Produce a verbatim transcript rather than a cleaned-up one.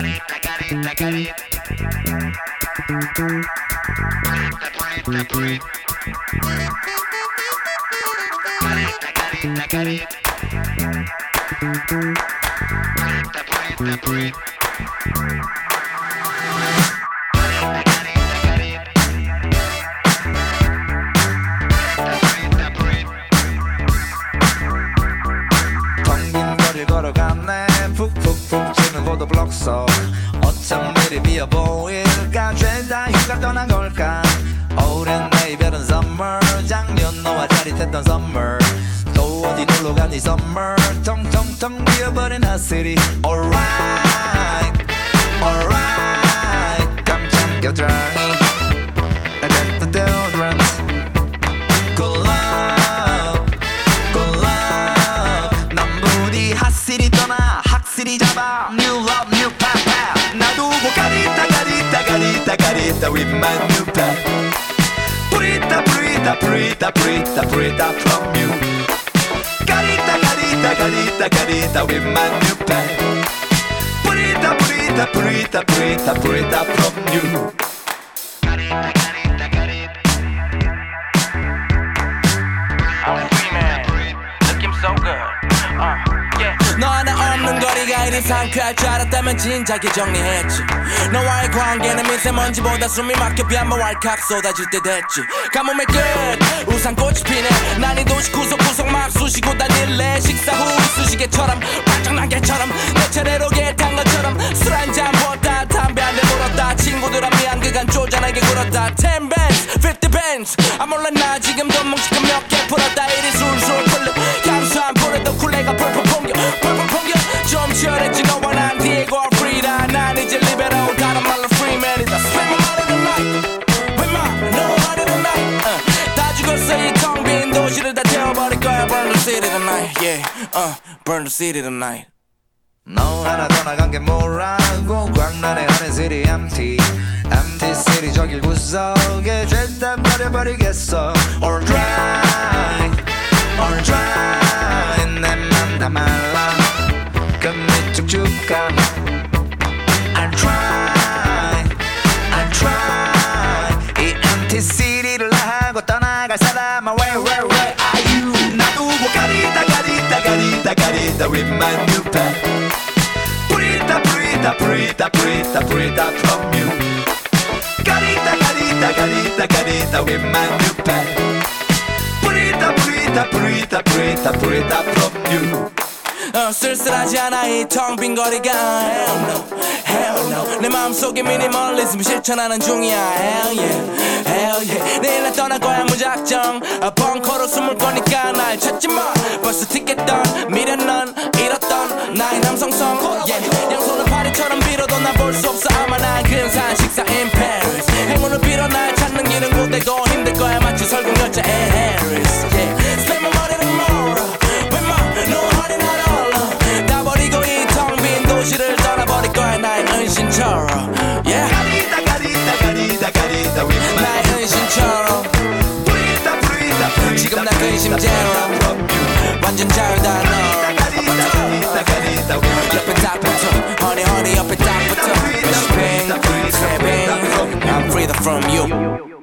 Carita, carita, carita. Carita, carita, carita. Carita, carita. Carita, carita. 걸어갔네 푹푹푹 치는 고도블록 속 어쩜 미리 비어 보일까 죄다 휴가 떠난 걸까 오랜 내 이별은 summer 작년 너와 짜릿했던 summer 또 어디 놀러 가니 summer 텅텅텅 비어버린 핫시티 alright alright 깜짝 겨드랑이 I got the deodorant good love good love 난 부디 핫시리 떠나 학시리 잡아 new love new pop pop 놔두고 가리다 가리다 가리다 가리다 with my new pop 뿌리다 뿌리다 뿌리다 뿌리다 뿌리다 from you 가리다 가리다 가리다 가리다 with my new pop 뿌리다 뿌리다 뿌리다 뿌리다 뿌리다 from you 가리다 가리다 가리다 I'm free man 느낌 so good uh, yeah. 너 하나 없는 거리가 이리 상쾌할 줄 알았다면 진작에 정리했지 너와의 관계는 미세먼지보다 숨이 막혀 비한번 왈칵 쏟아질 때 됐지 가뭄의 끝 우산꽃이 피네 난 이 도시 구석구석 막 쑤시고 다닐래 식사 후 이쑤시개처럼 발정난개처럼 내 차례로 개탄 것처럼 술 한잔 부었다 담배 한 대 물었다 친구들아 미안 그간 쪼잔하게 굴었다 ten bands, fifty bands 아 몰라 나 지금 돈 뭉치고 몇 개 풀었다 이리 술술 풀려 향수한 불에도 쿨레가 펄펄 풍겨 펄펄 풍겨 좀 치열했지 너와 난 디에고 프리다 난 이제 리베로 다른 말로 프리맨이다 Spend my money tonight With my no money tonight uh, 다 죽었어 이 텅 빈 도시를 다 태워버릴 거야 Burn the city tonight Yeah, uh, burn the city tonight 너 하나 떠나간 게 뭐라고 광란의 하늘 city empty empty city 저길 구석에 죄다 버려버리겠어 All dry All dry 내 맘 다 말라 끝이 쭉쭉 가 I'll try I'll try 이 empty city를 나하고 떠나갈 사람아 Where where where are you 놔두고 가리다 가리다 가리다 가리다 with my new pet 뿌리다 뿌리다 뿌리다 뿌리다 뿌리다 from you 가리다 가리다 가리다 가리다 with my new pet 뿌리다 뿌리다 뿌리다 뿌리다 뿌리다 from you 어, 쓸쓸하지 않아 이 텅 빈 거리가 Hell no, hell no 내 마음속에 미니멀리즘 실천하는 중이야 Hell yeah, hell yeah 내일 나 떠날 거야 무작정 아, 벙커로 숨을 거니까 날 찾지 마 벌써 티켓던 미련 넌 잃었던 나의 남성성 yeah. 양손을 파리처럼 빌어도 난 볼 수 없어 아마 난 근사한 식사 in Paris 행운을 빌어 날 찾는 길은 고되고 힘들 거야 마치 설국 열차 in Harris yeah. Spend my money tomorrow with my no honey not all 다 버리고 이 텅 빈 도시를 떠나버릴 거야 나의 은신처럼 yeah. 가리다 가리다 가리다 가리다 with my 나의 은신처럼 뿌리다 뿌리다 뿌리다 지금 난 근심 제로 완전 자유다 너 가리다 가리다 옆에 딱 붙어 honey honey 옆에 딱 붙어 Spring, Spring I'm free from you